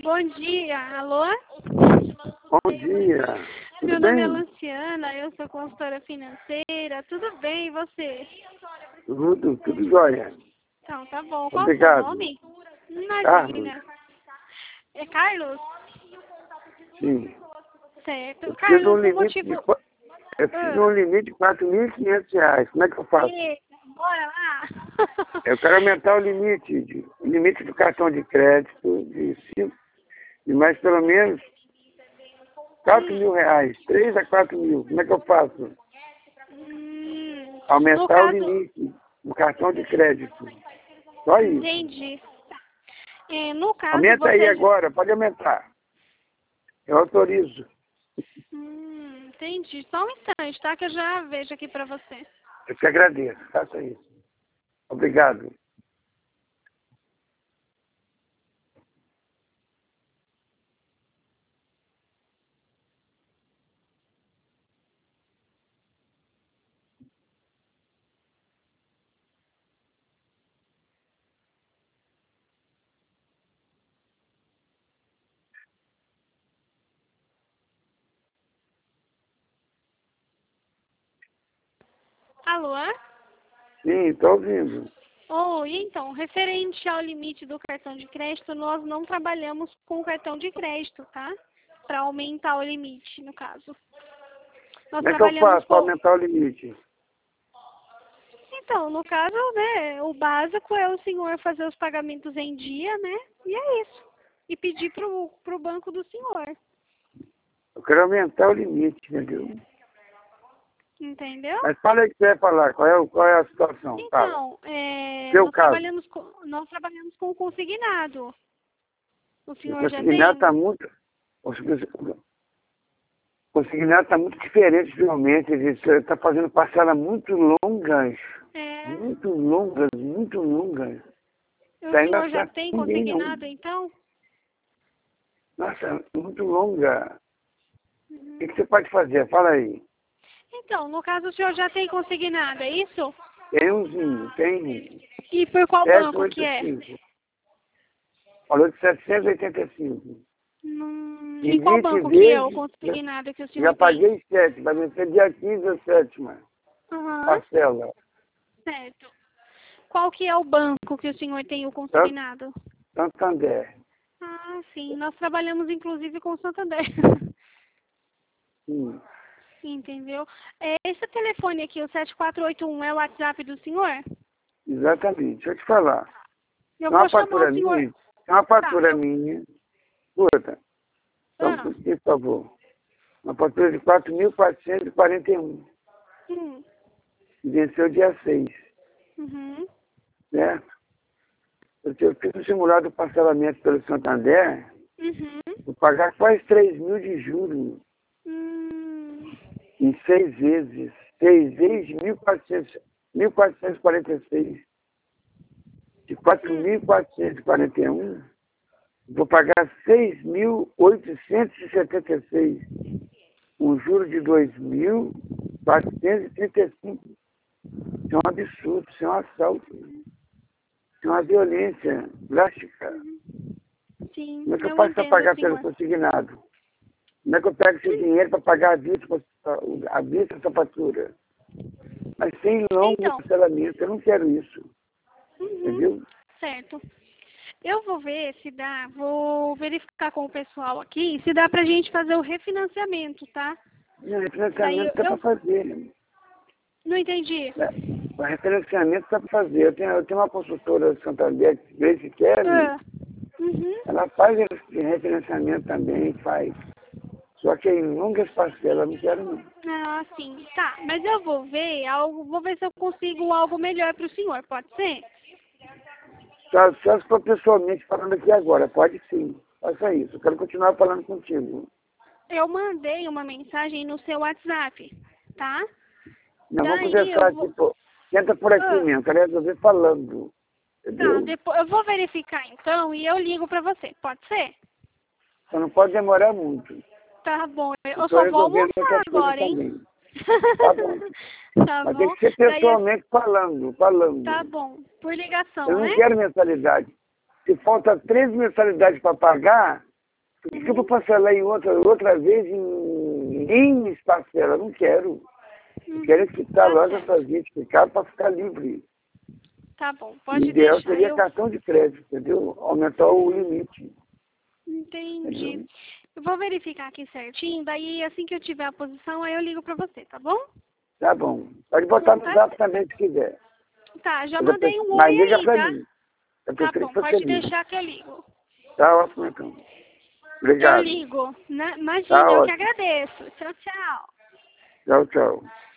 Bom dia, alô? Bom dia. Meu Tudo nome bem? é Luciana, eu sou consultora financeira. Tudo bem, e você? Tudo jóia. Então, tá bom. Qual o seu Obrigado. nome? Carlos? Imagina. É Carlos? Sim. Certo. Eu preciso de um Carlos, o limite de, motivo... eu preciso de um limite de R$ 4.500. Como é que eu faço? Eita, bora lá. Eu quero aumentar o limite do cartão de crédito de mais pelo menos R$ 4.000. 3 a 4 mil. Como é que eu faço? No Aumentar o caso... limite do cartão de crédito. Só isso. Entendi. No caso, Aumenta aí você... agora, pode aumentar. Eu autorizo. Entendi. Só um instante, tá? Que eu já vejo aqui pra você. Eu te agradeço. Faça isso. Obrigado. Alô? Sim, estou ouvindo. E então, referente ao limite do cartão de crédito, nós não trabalhamos com cartão de crédito, tá? Para aumentar o limite, no caso. Nós Como é que eu trabalhamos faço para com... aumentar o limite? Então, no caso, né, o básico é o senhor fazer os pagamentos em dia, né? E é isso. E pedir pro banco do senhor. Eu quero aumentar o limite, entendeu? Entendeu? Mas fala aí o que você vai falar. Qual é a situação? Fala. Então, Seu caso. nós trabalhamos com consignado. O O senhor já consignado tem? está muito... O consignado está muito diferente, realmente. Ele está fazendo parcela muito longas. É. Muito longas, muito longas. O Daí não senhor já acerta tem ninguém, não. consignado, então? Nossa, muito longa. O que você pode fazer? Fala aí. Então, no caso, o senhor já tem consignado, é isso? Tem umzinho, tem E por qual banco que é? 785. Falou de 785. E Em qual 20 banco que é o vezes, consignado que o já senhor tem? paguei 7, vai vencer dia 15 ou 7ª. Aham, Parcela. certo. Qual que é o banco que o senhor tem o consignado? Santander. Ah, sim. Nós trabalhamos, inclusive, com o Santander. Sim, Entendeu? Esse telefone aqui, o 7481, é o WhatsApp do senhor? exatamente. Deixa eu te falar. Eu Tem uma vou chamar o fatura senhor... minha. Tem uma Tá, fatura minha. Escuta. Só um Ah, pouquinho, por favor. Uma fatura de 4.441. hum, Que venceu dia 6. uhum, Certo? Eu fiz um simulado de parcelamento pelo Santander. uhum, Vou pagar quase 3 mil de juros em 6 vezes. 6 vezes 1.446. De 4.441, vou pagar 6.876. Um juro de 2.435. Isso é um absurdo, isso é um assalto. Isso é uma violência drástica. sim, Como é que eu eu faço para entendo, pagar pelo senhor. consignado? Como é que eu pego esse dinheiro para pagar a vista essa fatura? Mas sem longo Então, parcelamento, eu não quero isso. Entendeu? certo. Eu vou ver se dá, vou verificar com o pessoal aqui, se dá pra gente fazer o refinanciamento, tá? Não, Daí refinanciamento dá para eu fazer. não entendi. O refinanciamento dá para fazer. Eu tenho uma consultora de Santander, Grace Kelly, Ah, uhum. ela faz esse refinanciamento também, faz. Só que em longas parcelas, eu não quero não. Ah, sim. Tá, mas eu vou ver vou ver se eu consigo algo melhor pro senhor, pode ser? Só se for pessoalmente falando aqui agora, pode sim. Faça isso. Eu quero continuar falando contigo. Eu mandei uma mensagem no seu WhatsApp, tá? Não, vamos Daí conversar eu aqui, vou... pô. Senta por aqui Ah, mesmo, quero resolver falando. tá, Entendeu? depois eu vou verificar então e eu ligo pra você, pode ser? Só não pode demorar muito. Tá bom, Eu eu estou só vou resolvendo almoçar outras coisas agora, hein? também. Tá bom. Tá Mas tem bom? que ser Daí, pessoalmente falando. tá bom. Por Eu ligação, não né? quero mensalidade. Se falta 3 mensalidades para pagar, Por que eu vou parcelar em outra vez em N parcelas? Não quero. Eu quero quitar logo essas 20 ficar para ficar livre. Tá bom, O pode ideal deixar. seria cartão de crédito, entendeu? Aumentar o limite. Entendi. Entendeu? Eu vou verificar aqui certinho, daí assim que eu tiver a posição, aí eu ligo pra você, tá bom? Tá bom. Pode botar no Tá zap certo. também se quiser. Tá, já Mas mandei um mas oi liga aí, pra tá? mim. Eu Tá prefiro bom, que você pode ligue. deixar que eu ligo. Tá ótimo, então. Eu Obrigado. ligo. Tá Imagina, eu que ótimo. agradeço. Tchau, tchau. Tchau, tchau.